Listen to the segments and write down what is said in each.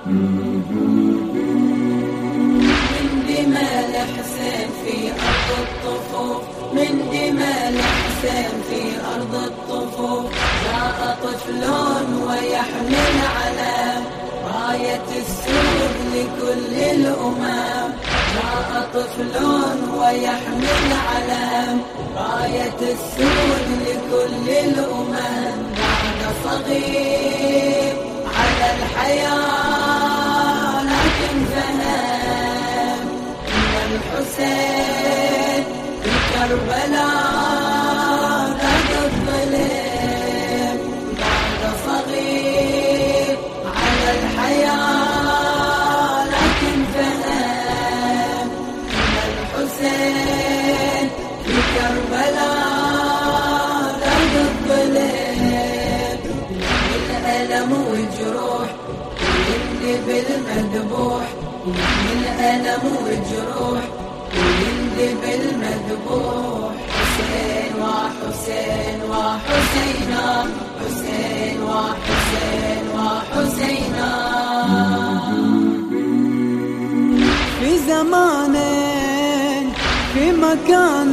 من دماء الحسين في أرض الطفوف، من دماء الحسين في أرض الطفوف، جاء طفل ويحمل علم راية السود لكل الأمم، جاء طفل ويحمل علم راية السود لكل الأمم، بعد صغير على الحياة لكن فهم إن الحسين في كربلاء ذاق الظلم، بعد صغير على الحياة لكن فهم إن الحسين في كربلاء ذاق الظلم، الألم والجروح ويندب المذبوح، من الألم والجروح ويندب المذبوح، حسين وحسين وحسينا، حسين وحسين وحسينا. في زمان في مكان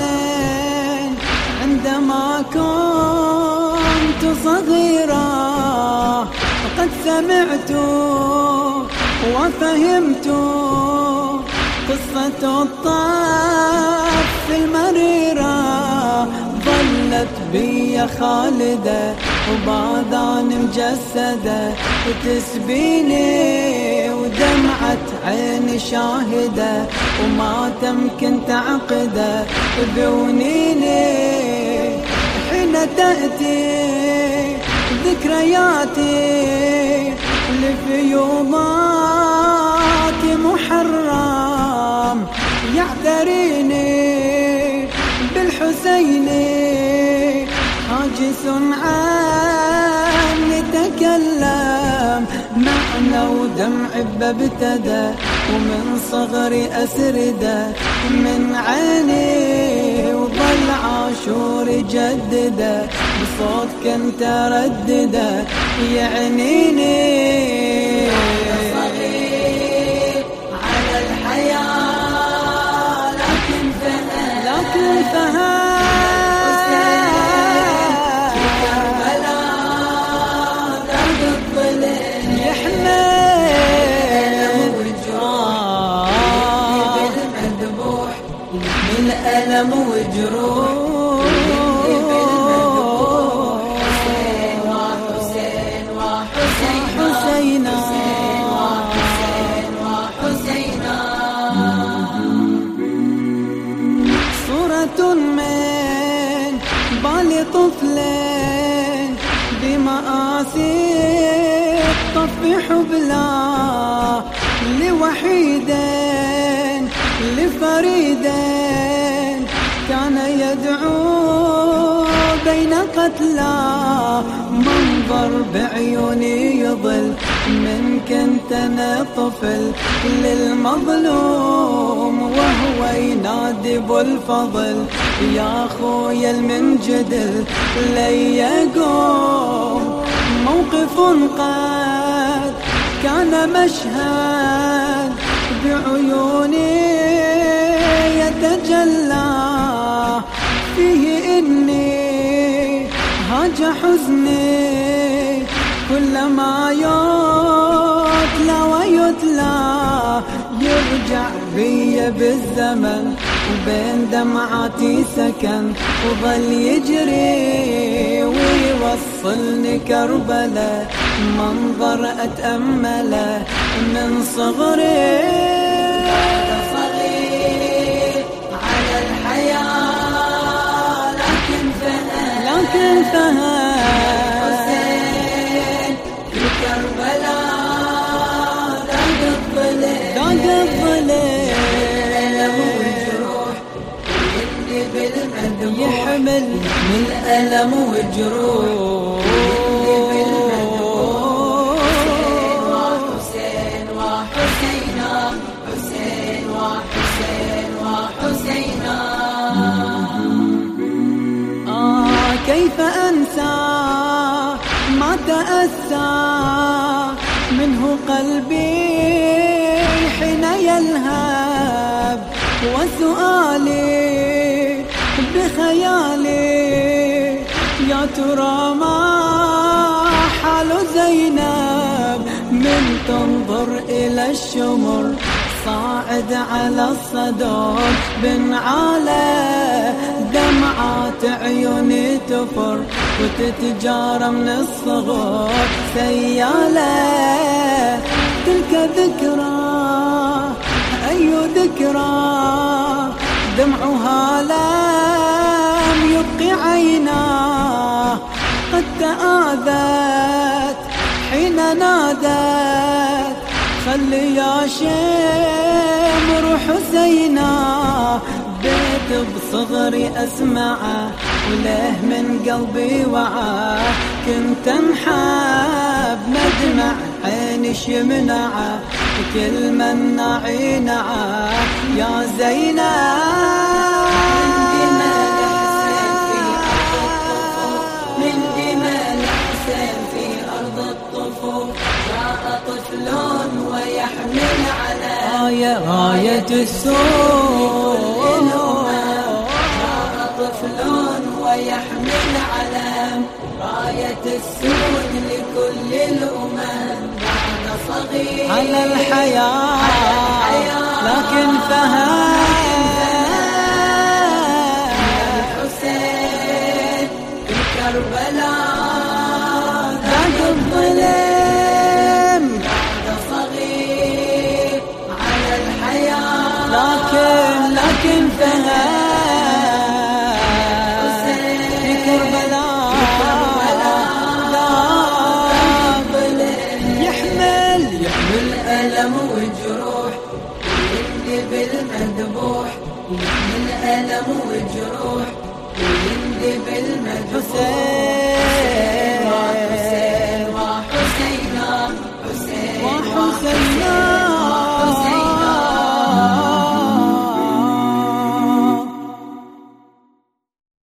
عندما كنت صغيرة قد سمعت وفهمت قصة الطف المريرة، ظلت بي خالدة وباذان مجسدة تسبيني ودمعة عيني شاهدة، وما تمكن تعقده بونيني حين تأتي ذكرياتي لفيوضات محرم، يعتريني بالحسين حاجس عني تكلم، معنى ودمع بابتدى ومن صغري أسردة من عيني، وظل عاشور جدده بصوت كنت أردده يعنيني، صغير على الحياة لكن فهم في كربلاء ذاق الظلم، يحمل بالمذبوح من الألم والجروح، حسين وحسين وحسينا، حسين وحسين وحسينا. صورة من بالي طفلين بمآسي الطف حبلا، لوحيدين لفريدين كان يدعو بين قتلى، منظر بعيوني يضل من كنت انا طفل للمظلوم، وهو ينادي بالفضل يا خويا المنجدل لي يقوم، موقف قد كان مشهد بعيوني يتجلى، فيه إني هاج حزني كلما يتلى ويتلى، يرجع بي بالزمن وبين دمعاتي سكن، وظل يجري ويوصلني كربلاء، منظر أتأمله من صغري، صغير على الحياة لكن فهم حسين في كربلاء ذاق الظلم، الألم والجروح ويندب المذبوح، يحمل من الألم والجروح حسين وحسينا، حسين وحسين وحسينا. كيف أنسى ما تأسى منه قلبي حين يلهب وسؤالي بخيالي يا ترى ما حال زينب من تنظر إلى الشمر صاعد على الصدر بنعاله دمعات عيوني تفر وتتجارى من الصغر سيالة تلك ذكرى أي ذكرى دمعها لم يبقي عيناه قد تآذت حين نادت خلي يا شمر حسينا بيت بصغري أسمعه وله من قلبي وعاه كنت انحب مدمع عيني شمنعه كل من نعينعه يا زينب من دماء الحسين في أرض الطفوف جاء طفل ويحمل على راية السود جاء طفل ويحمل علم راية السود لكل الأمم بعد صغير على الحياة لكن فهم الحسين في كربلاء ذاك الظلم بعد صغير على الحياة لكن فهم في كربلاء يحمل ألم وجروح ويندب المذبوح يحمل ألم وجروح ويندب المذبوح حسين وحسين وحسين وحسين